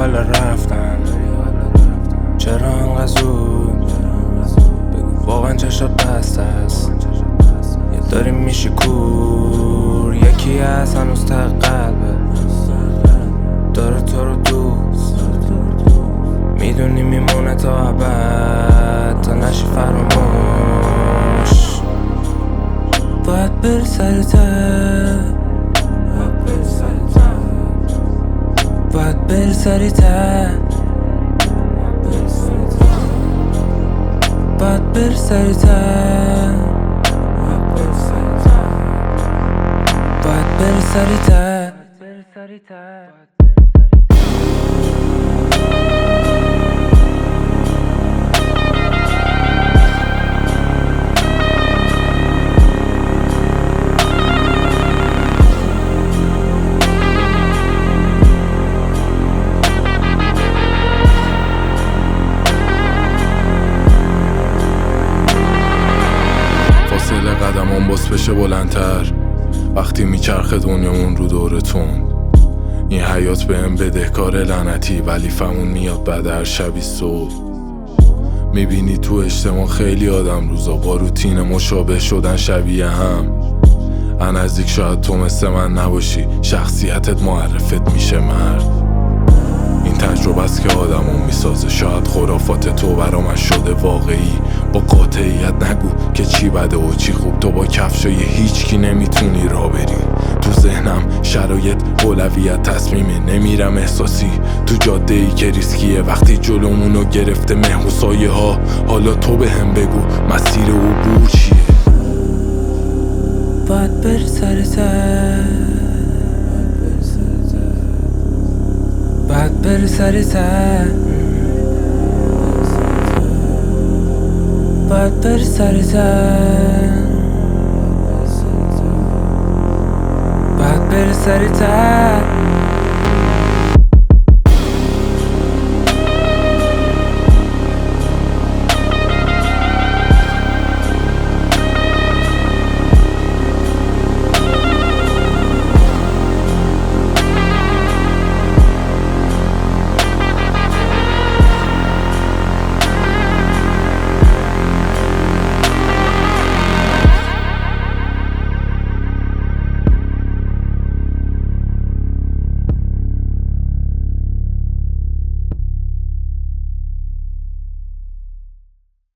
حالا رفتن؟ چرا انقدر زود؟ بگو واقعا چشات بسته است یا داریم میشی کور؟ یکی هست هنوز ته قلبه داره تو رو دوست، میدونی میمونه تا ابد تا نشی فراموش. باید بری سریع‌تر، باید بری سریع‌تر، باید بری سریع‌تر، باید بری سریع‌تر. فاصله قدمون باز بشه بلندتر وقتی میچرخه دنیامون رو دورتون. این حیات بهم بدهکار لعنتی ولی فهمون میاد بعد هر شبی صبح. میبینی تو اجتماع خیلی آدم روزا با روتین مشابه شدن شبیه هم. نزدیک شاید تو مثل من نباشی، شخصیتت معرفت میشه مرد. این تجربه است که آدمون میسازه، شاید خرافات تو برام شده واقعی. با قاطعیت نگو که چی بده و چی خوب، تو با کفشای هیچکی نمیتونی را بری. تو ذهنم شرایط اولویت تصمیمه، نمیرم احساسی تو جاده ای که ریسکیه. وقتی جلومونو گرفته مه و سایه ها، حالا تو بهم بگو مسیر عبور چیه؟ باید بری سریع‌تر، باید بری سریع‌تر، باید بری سریع‌تر، باید بری سریع‌تر.